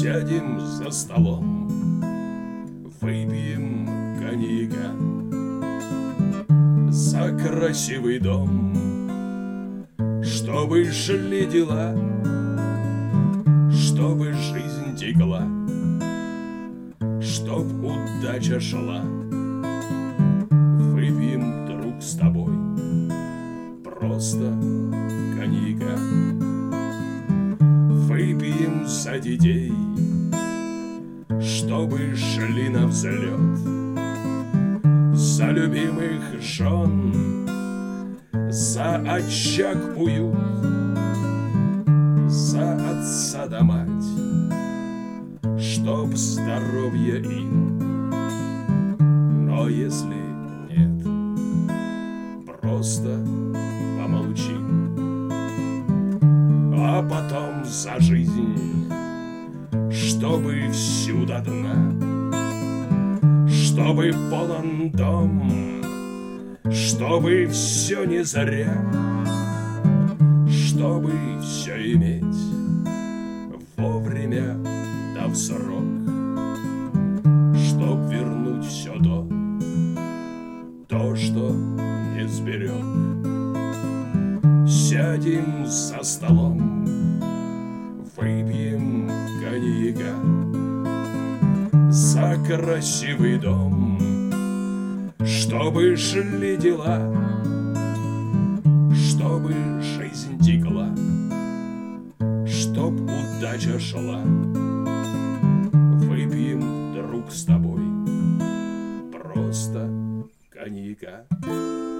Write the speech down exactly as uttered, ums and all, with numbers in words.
Сядем за столом, выпьем коньяка за красивый дом, чтобы шли дела, чтобы жизнь текла, чтоб удача шла. Выпьем, друг, с тобой просто коньяка. Выпьем за детей, чтобы шли навзлет, за любимых жен, за очаг уют, за отца да мать, чтоб здоровье им. Но если нет, просто помолчим. А потом за жизнь, чтобы всю до дна, чтобы полон дом, чтобы все не зря, чтобы все иметь вовремя да в срок, чтоб вернуть все то, то, что не сберег. Сядем за столом, выпьем коньяка за красивый дом, чтобы шли дела, чтобы жизнь текла, чтоб удача шла. Выпьем, друг, с тобой просто коньяка.